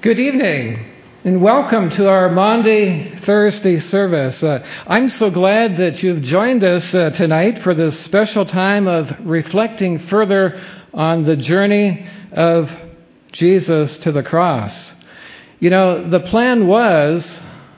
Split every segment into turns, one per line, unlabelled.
Good evening, and welcome to our Maundy Thursday service. I'm so glad that you've joined us tonight for this special time of reflecting further on the journey of Jesus to the cross. You know, the plan was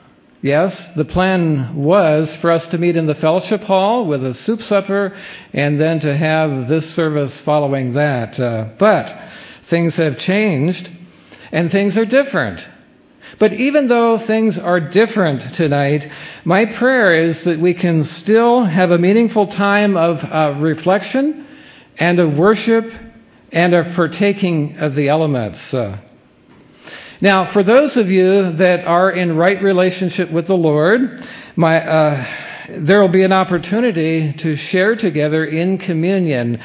for us to meet in the fellowship hall with a soup supper and then to have this service following that. But things have changed. And things are different. But even though things are different tonight, my prayer is that we can still have a meaningful time of reflection and of worship and of partaking of the elements. Now, for those of you that are in right relationship with the Lord, there will be an opportunity to share together in communion.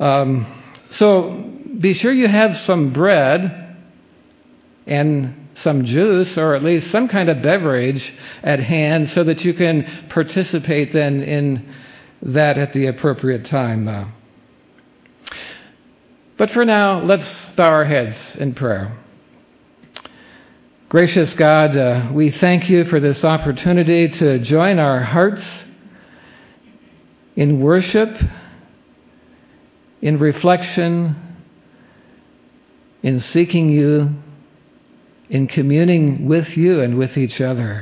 So be sure you have some bread and some juice, or at least some kind of beverage at hand, so that you can participate then in that at the appropriate time. But for now, let's bow our heads in prayer. Gracious God, we thank you for this opportunity to join our hearts in worship, in reflection, in seeking you, in communing with you and with each other.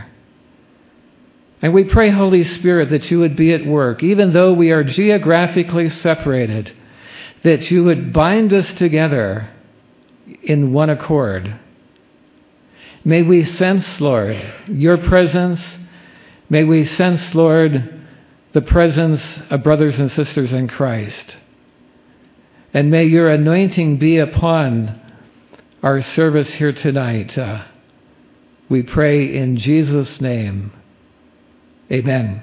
And we pray, Holy Spirit, that you would be at work, even though we are geographically separated, that you would bind us together in one accord. May we sense, Lord, your presence. May we sense, Lord, the presence of brothers and sisters in Christ. And may your anointing be upon our service here tonight. We pray in Jesus' name. Amen.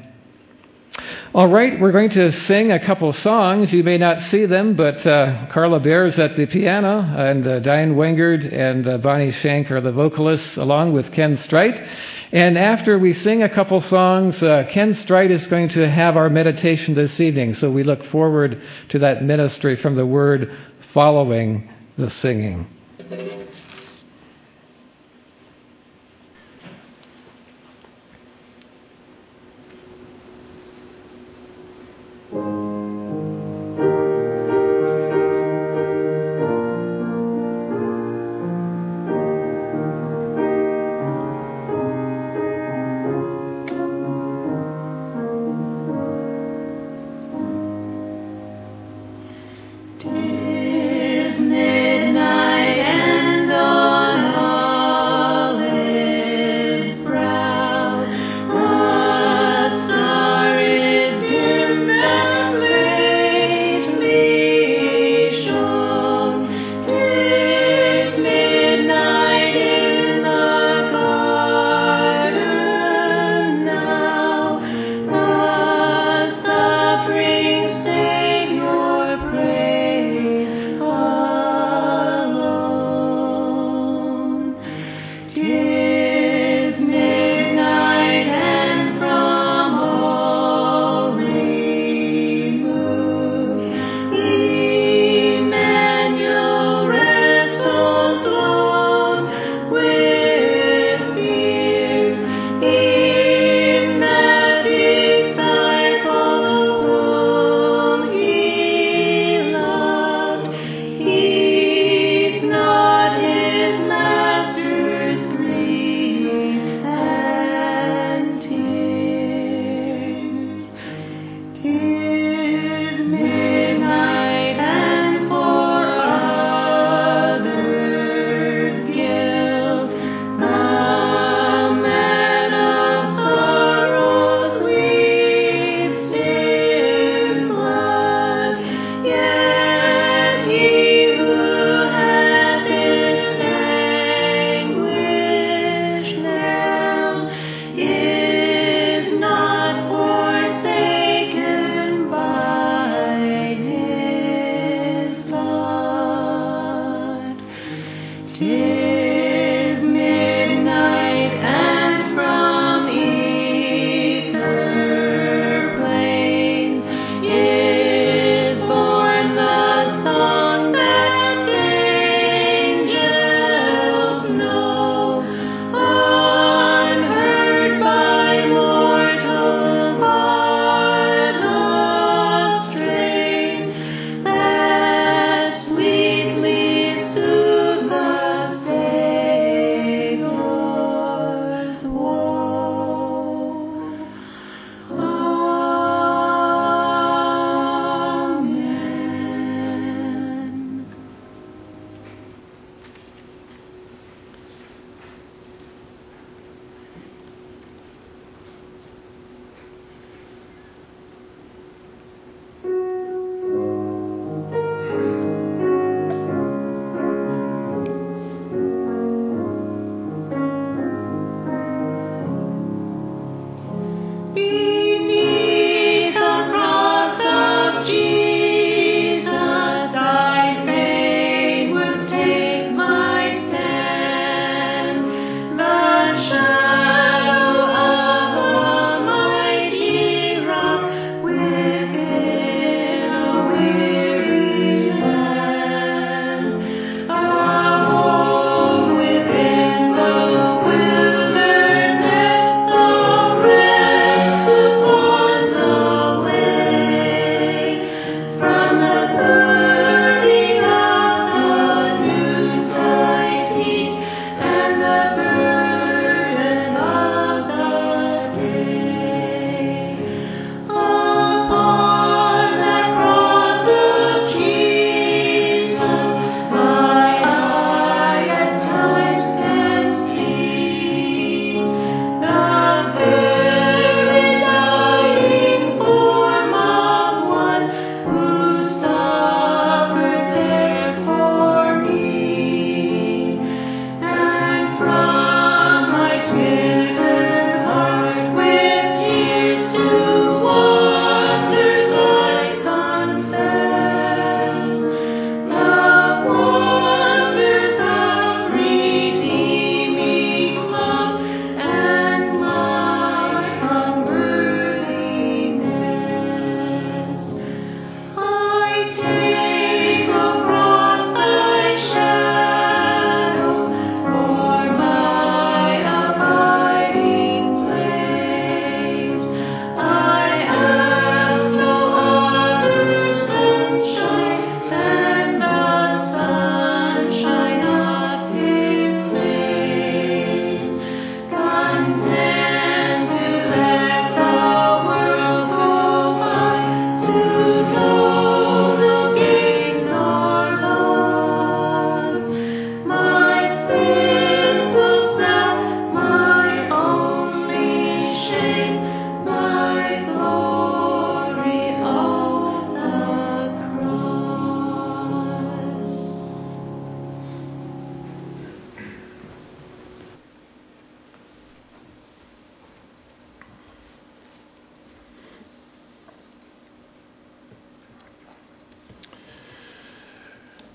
All right, we're going to sing a couple songs. You may not see them, but Carla Bear's at the piano, and Diane Wengard and Bonnie Shank are the vocalists, along with Ken Strite. And after we sing a couple songs, Ken Strite is going to have our meditation this evening. So we look forward to that ministry from the Word following the singing.
Angels know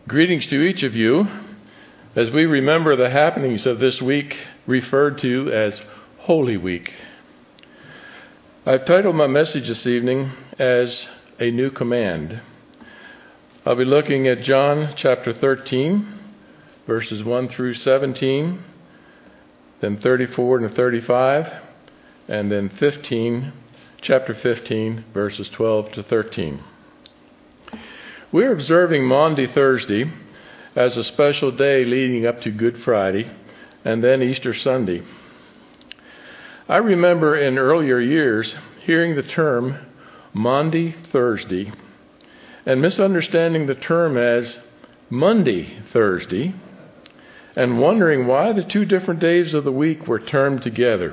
Greetings to each of you as we remember the happenings of this week referred to as Holy Week. I've titled my message this evening as A New Command. I'll be looking at John chapter 13, verses 1 through 17, then 34 to 35, and then chapter 15, verses 12 to 13. We're observing Maundy Thursday as a special day leading up to Good Friday and then Easter Sunday. I remember in earlier years hearing the term Maundy Thursday and misunderstanding the term as Monday Thursday and wondering why the two different days of the week were termed together.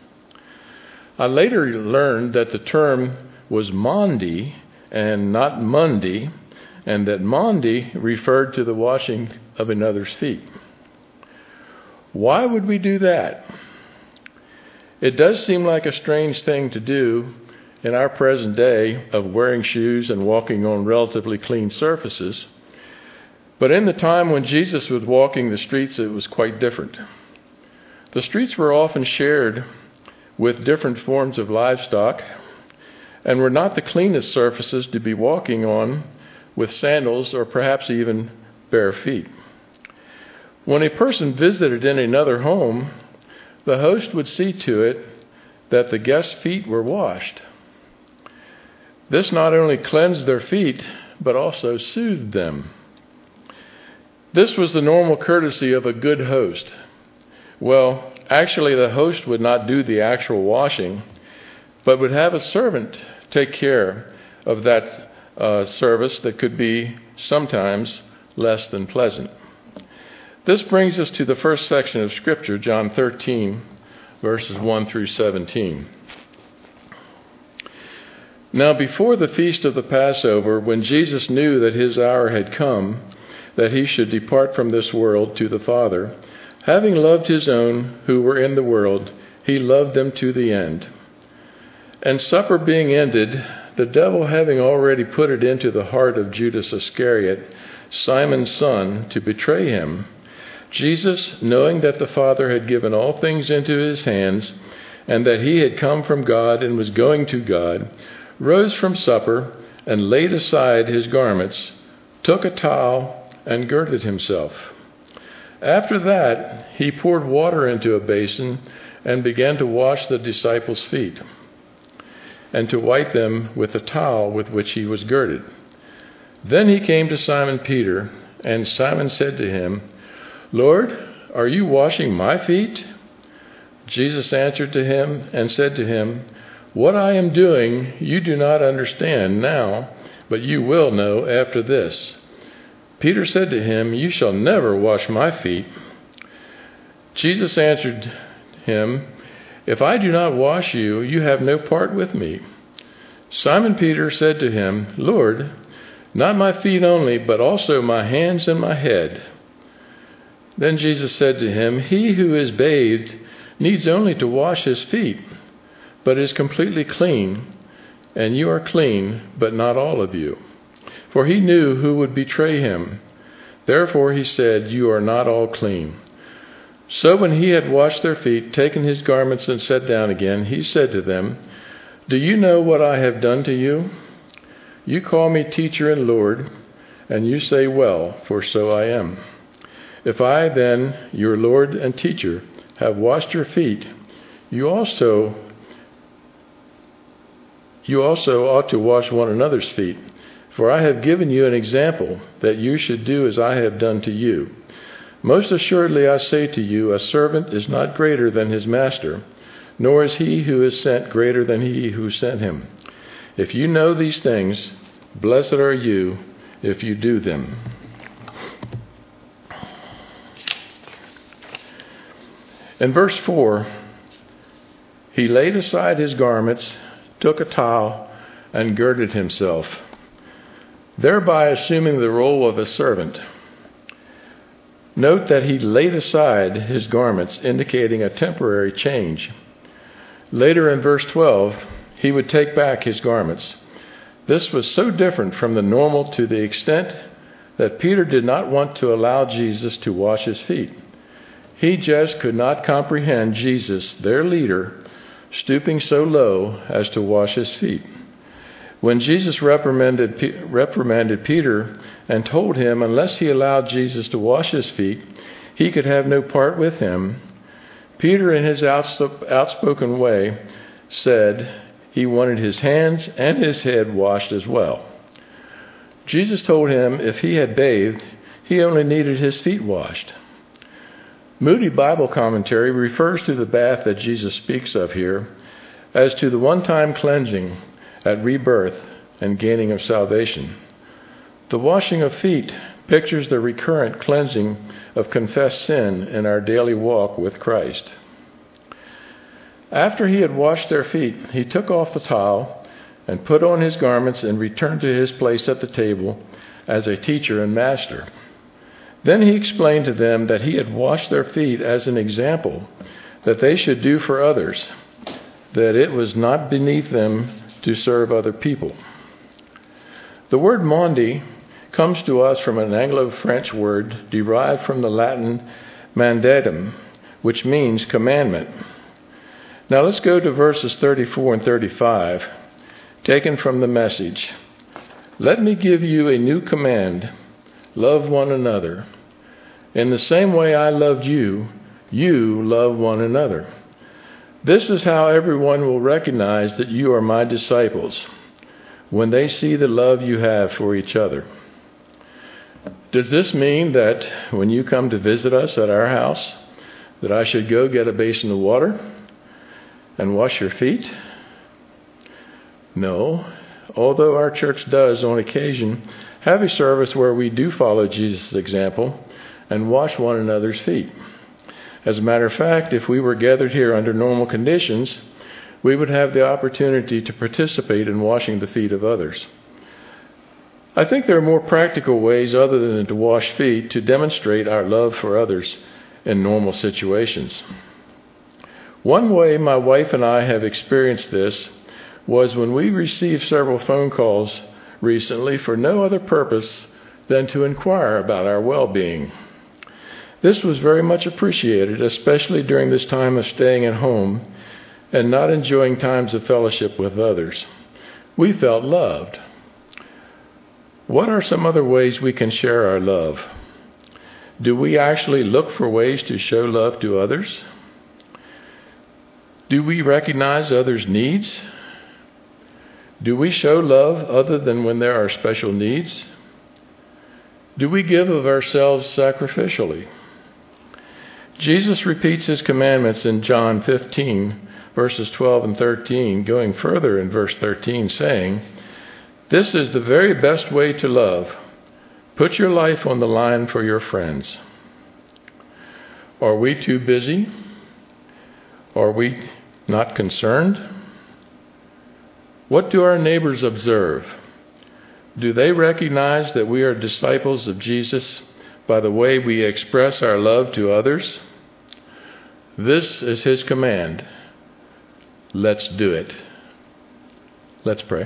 I later learned that the term was Maundy and not Monday, and that Maundy referred to the washing of another's feet. Why would we do that? It does seem like a strange thing to do in our present day of wearing shoes and walking on relatively clean surfaces. But in the time when Jesus was walking the streets, it was quite different. The streets were often shared with different forms of livestock and were not the cleanest surfaces to be walking on with sandals or perhaps even bare feet. When a person visited in another home, the host would see to it that the guest's feet were washed. This not only cleansed their feet, but also soothed them. This was the normal courtesy of a good host. Well, actually, the host would not do the actual washing, but would have a servant take care of that service that could be sometimes less than pleasant. This brings us to the first section of Scripture, John 13, verses 1 through 17. Now before the feast of the Passover, when Jesus knew that his hour had come, that he should depart from this world to the Father, having loved his own who were in the world, he loved them to the end. And supper being ended, the devil having already put it into the heart of Judas Iscariot, Simon's son, to betray him, Jesus, knowing that the Father had given all things into his hands, and that he had come from God and was going to God, rose from supper and laid aside his garments, took a towel and girded himself. After that, he poured water into a basin and began to wash the disciples' feet, and to wipe them with the towel with which he was girded. Then he came to Simon Peter, and Simon said to him, Lord, are you washing my feet? Jesus answered to him and said to him, What I am doing you do not understand now, but you will know after this. Peter said to him, You shall never wash my feet. Jesus answered him, If I do not wash you, you have no part with me. Simon Peter said to him, Lord, not my feet only, but also my hands and my head. Then Jesus said to him, He who is bathed needs only to wash his feet, but is completely clean, and you are clean, but not all of you. For he knew who would betray him. Therefore he said, You are not all clean. So when he had washed their feet, taken his garments, and sat down again, he said to them, Do you know what I have done to you? You call me teacher and Lord, and you say, Well, for so I am. If I then, your Lord and teacher, have washed your feet, you also ought to wash one another's feet. For I have given you an example that you should do as I have done to you. Most assuredly I say to you, a servant is not greater than his master, nor is he who is sent greater than he who sent him. If you know these things, blessed are you if you do them. In verse 4, he laid aside his garments, took a towel, and girded himself, thereby assuming the role of a servant. Note that he laid aside his garments, indicating a temporary change. Later in verse 12, he would take back his garments. This was so different from the normal to the extent that Peter did not want to allow Jesus to wash his feet. He just could not comprehend Jesus, their leader, stooping so low as to wash his feet. When Jesus reprimanded Peter and told him unless he allowed Jesus to wash his feet, he could have no part with him, Peter, in his outspoken way, said he wanted his hands and his head washed as well. Jesus told him if he had bathed, he only needed his feet washed. Moody Bible Commentary refers to the bath that Jesus speaks of here as to the one-time cleansing at rebirth and gaining of salvation. The washing of feet pictures the recurrent cleansing of confessed sin in our daily walk with Christ. After he had washed their feet, he took off the towel and put on his garments and returned to his place at the table as a teacher and master. Then he explained to them that he had washed their feet as an example that they should do for others, that it was not beneath them to serve other people. The word mondi comes to us from an Anglo-French word derived from the Latin mandatum, which means commandment. Now let's go to verses 34 and 35, taken from the Message. Let me give you a new command. Love one another. In the same way I loved you, you love one another. This is how everyone will recognize that you are my disciples, when they see the love you have for each other. Does this mean that when you come to visit us at our house, that I should go get a basin of water and wash your feet? No, although our church does on occasion have a service where we do follow Jesus' example and wash one another's feet. As a matter of fact, if we were gathered here under normal conditions, we would have the opportunity to participate in washing the feet of others. I think there are more practical ways other than to wash feet to demonstrate our love for others in normal situations. One way my wife and I have experienced this was when we received several phone calls recently for no other purpose than to inquire about our well-being. This was very much appreciated, especially during this time of staying at home and not enjoying times of fellowship with others. We felt loved. What are some other ways we can share our love? Do we actually look for ways to show love to others? Do we recognize others' needs? Do we show love other than when there are special needs? Do we give of ourselves sacrificially? Jesus repeats his commandments in John 15, verses 12 and 13, going further in verse 13, saying, "This is the very best way to love. Put your life on the line for your friends." Are we too busy? Are we not concerned? What do our neighbors observe? Do they recognize that we are disciples of Jesus by the way we express our love to others? This is his command. Let's do it. Let's pray.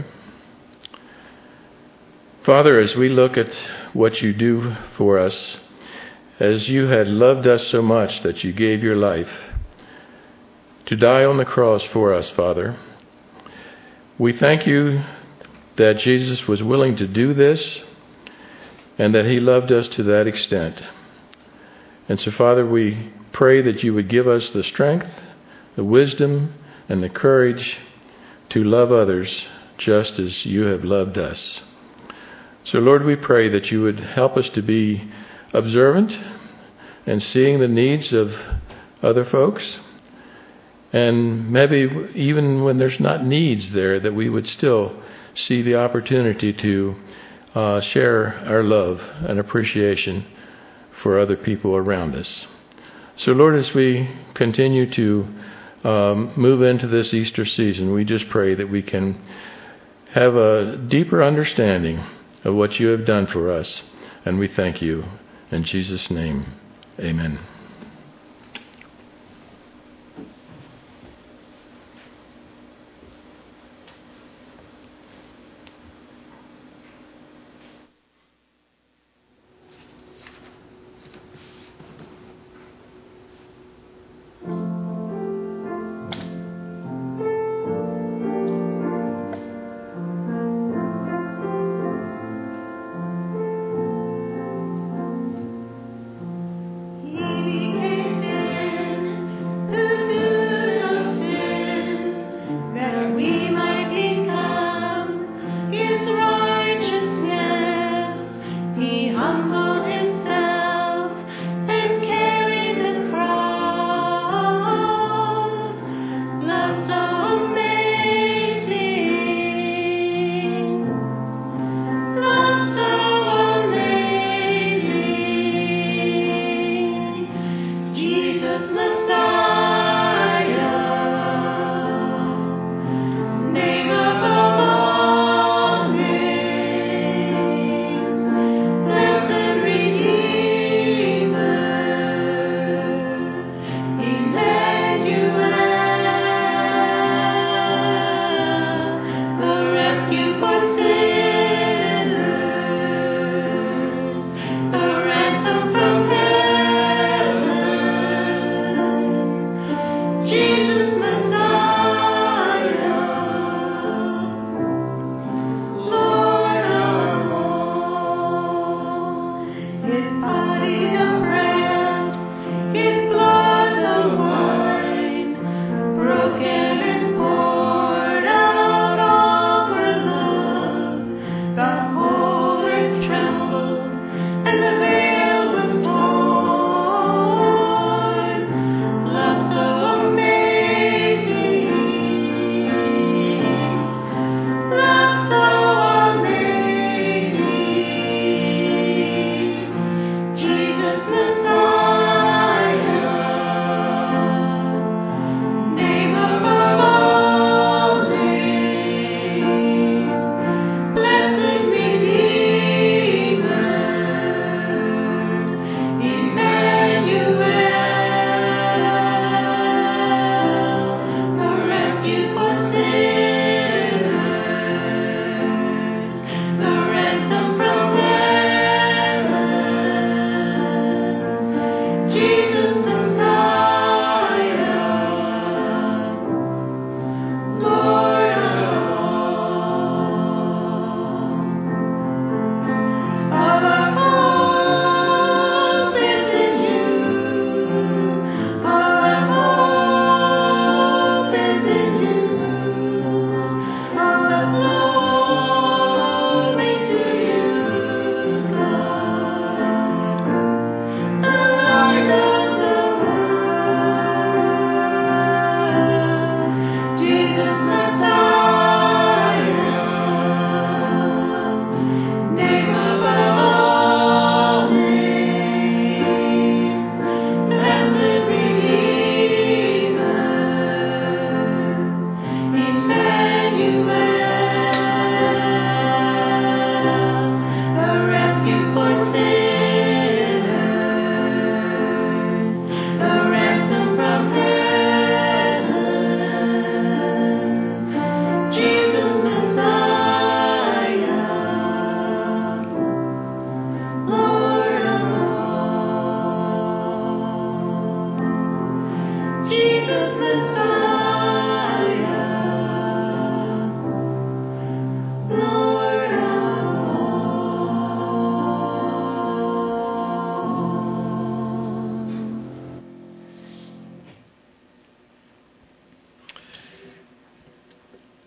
Father, as we look at what you do for us, as you had loved us so much that you gave your life to die on the cross for us, Father, we thank you that Jesus was willing to do this and that he loved us to that extent. And so, Father, we pray that you would give us the strength, the wisdom, and the courage to love others just as you have loved us. So, Lord, we pray that you would help us to be observant and seeing the needs of other folks. And maybe even when there's not needs there, that we would still see the opportunity to share our love and appreciation for other people around us. So, Lord, as we continue to move into this Easter season, we just pray that we can have a deeper understanding of what you have done for us. And we thank you. In Jesus' name, amen.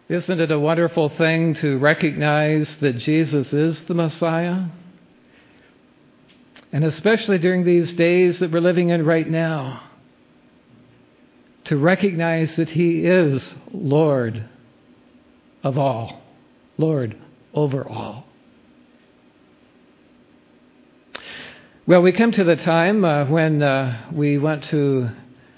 Isn't it a wonderful thing to recognize that Jesus is the Messiah? And especially during these days that we're living in right now, to recognize that He is Lord of all, Lord over all. Well, we come to the time when we want to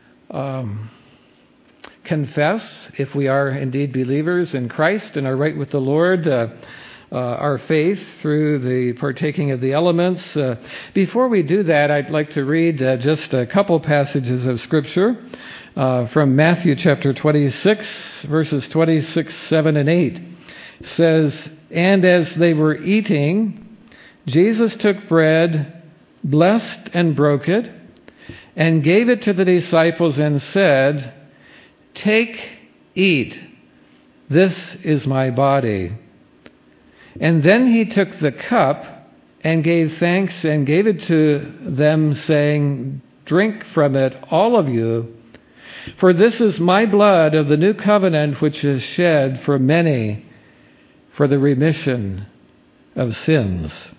confess, if we are indeed believers in Christ and are right with the Lord, our faith through the partaking of the elements. Before we do that, I'd like to read just a couple passages of Scripture from Matthew chapter 26, verses 26, 7, and 8. It says, "And as they were eating, Jesus took bread, blessed and broke it, and gave it to the disciples and said, 'Take, eat, this is my body.' And then He took the cup and gave thanks and gave it to them, saying, 'Drink from it, all of you, for this is my blood of the new covenant, which is shed for many for the remission of sins.'"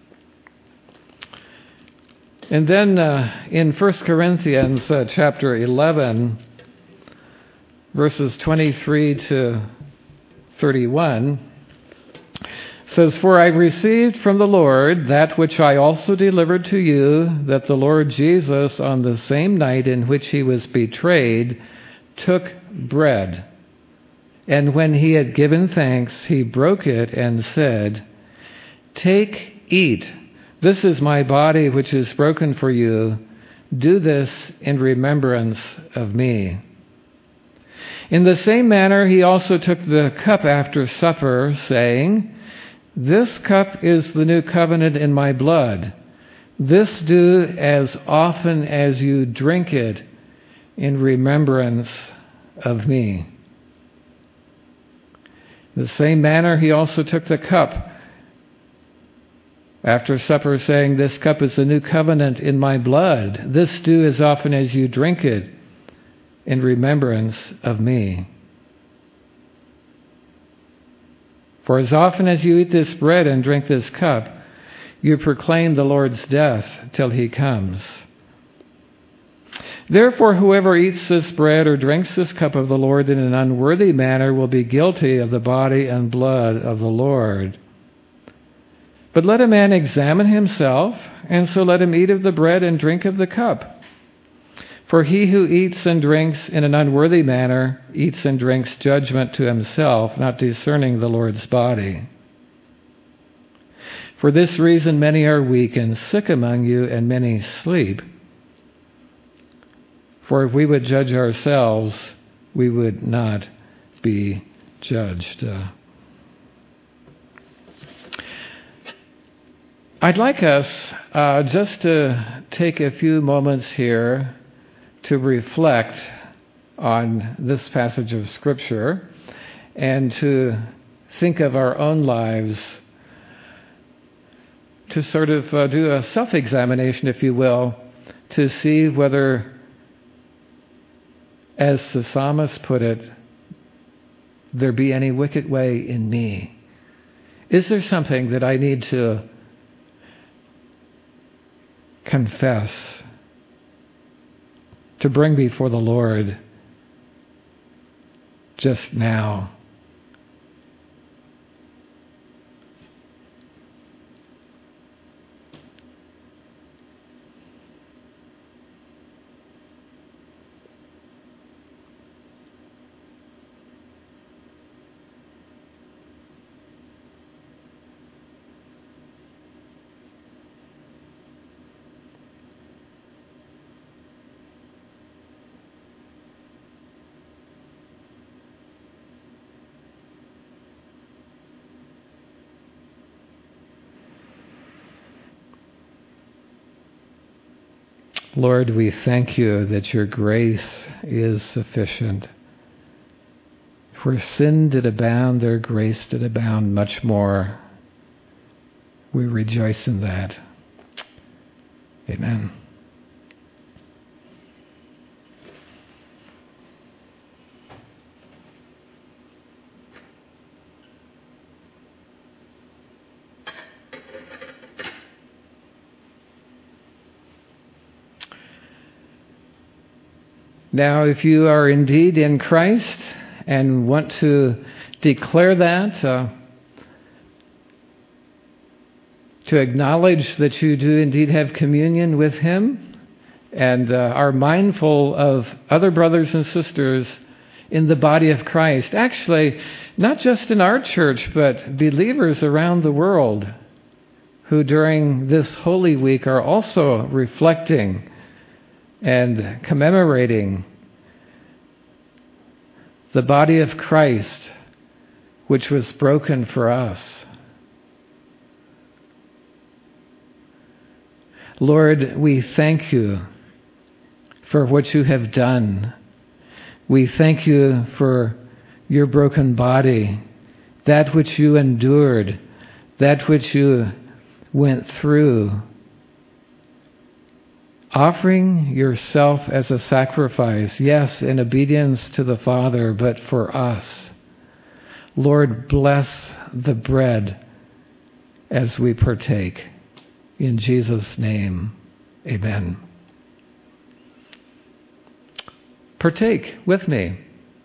And then in 1 Corinthians chapter 11, verses 23 to 31, says, "For I received from the Lord that which I also delivered to you, that the Lord Jesus, on the same night in which He was betrayed, took bread. And when He had given thanks, He broke it and said, 'Take, eat, this is my body which is broken for you. Do this in remembrance of me.' In the same manner He also took the cup after supper, saying, 'This cup is the new covenant in my blood. This do as often as you drink it in remembrance of me.' In the same manner He also took the cup after supper, saying, 'This cup is the new covenant in my blood. This do as often as you drink it in remembrance of me. For as often as you eat this bread and drink this cup, you proclaim the Lord's death till He comes. Therefore, whoever eats this bread or drinks this cup of the Lord in an unworthy manner will be guilty of the body and blood of the Lord. But let a man examine himself, and so let him eat of the bread and drink of the cup. For he who eats and drinks in an unworthy manner eats and drinks judgment to himself, not discerning the Lord's body. For this reason many are weak and sick among you, and many sleep. For if we would judge ourselves, we would not be judged." I'd like us just to take a few moments here to reflect on this passage of Scripture and to think of our own lives, to sort of do a self-examination, if you will, to see whether, as the psalmist put it, there be any wicked way in me. Is there something that I need to confess, to bring before the Lord just now? Lord, we thank you that your grace is sufficient. Where sin did abound, their grace did abound much more. We rejoice in that. Amen. Now, if you are indeed in Christ and want to declare that, to acknowledge that you do indeed have communion with Him and are mindful of other brothers and sisters in the body of Christ, actually, not just in our church, but believers around the world who during this Holy Week are also reflecting and commemorating the body of Christ, which was broken for us. Lord, we thank you for what you have done. We thank you for your broken body, that which you endured, that which you went through, offering yourself as a sacrifice, yes, in obedience to the Father, but for us. Lord, bless the bread as we partake. In Jesus' name, amen. Partake with me.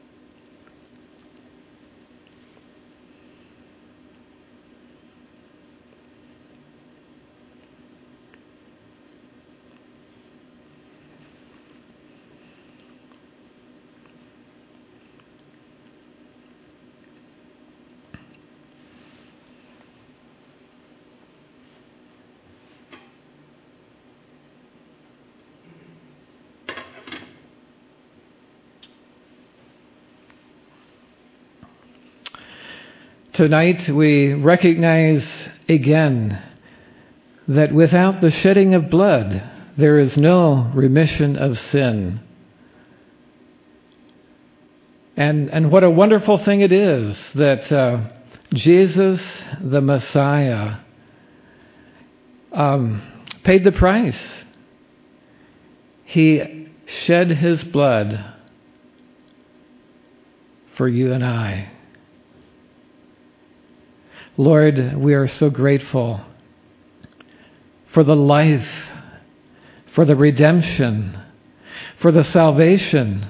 Tonight we recognize again that without the shedding of blood, there is no remission of sin. And what a wonderful thing it is that Jesus, the Messiah, paid the price. He shed his blood for you and I. Lord, we are so grateful for the life, for the redemption, for the salvation,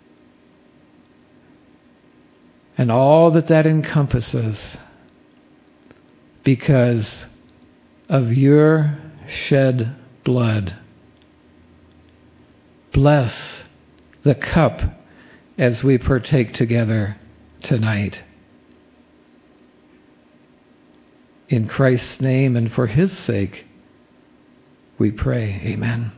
and all that that encompasses because of your shed blood. Bless the cup as we partake together tonight. In Christ's name and for his sake, we pray. Amen.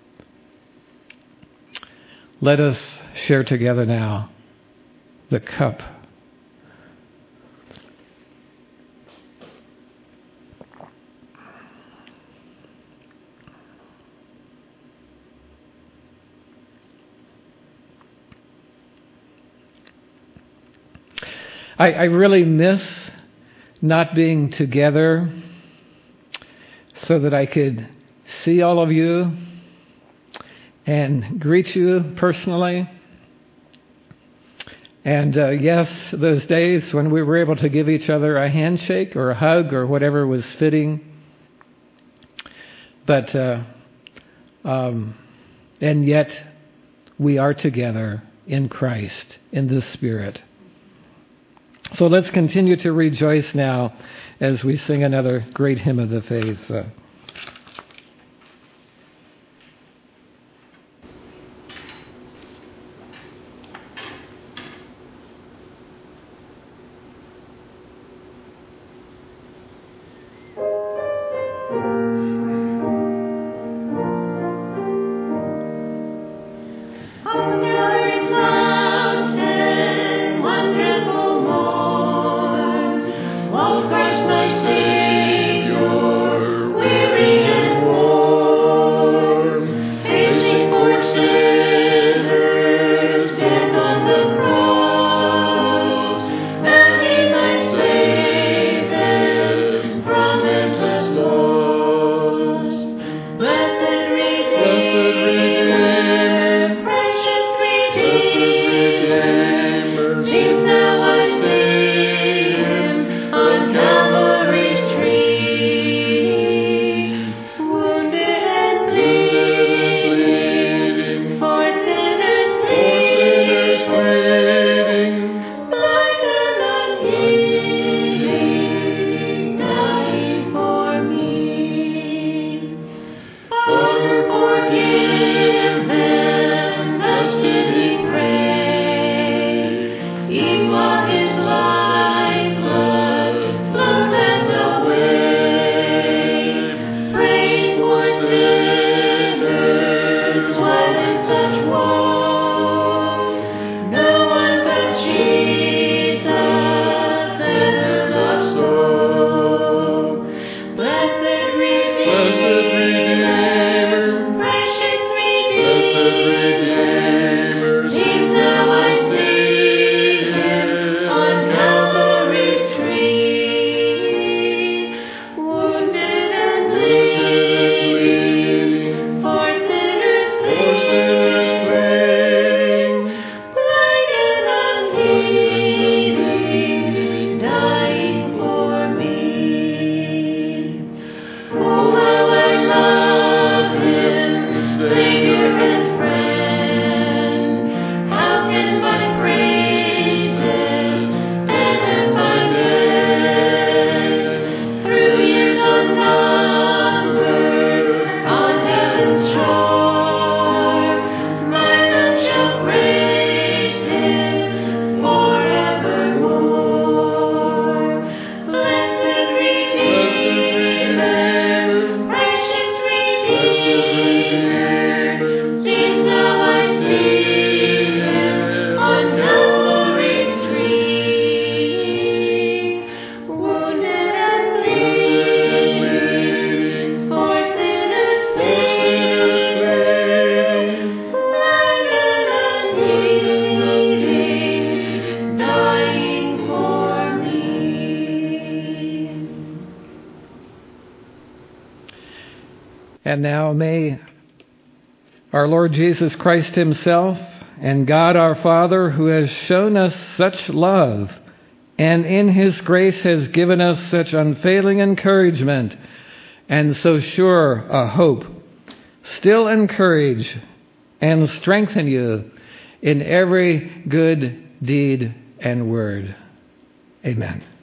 Let us share together now the cup. I really miss not being together so that I could see all of you and greet you personally. And yes, those days when we were able to give each other a handshake or a hug or whatever was fitting. But, and yet we are together in Christ, in the Spirit. So let's continue to rejoice now as we sing another great hymn of the faith.
We
And now may our Lord Jesus Christ himself and God our Father, who has shown us such love and in his grace has given us such unfailing encouragement and so sure a hope, still encourage and strengthen you in every good deed and word. Amen.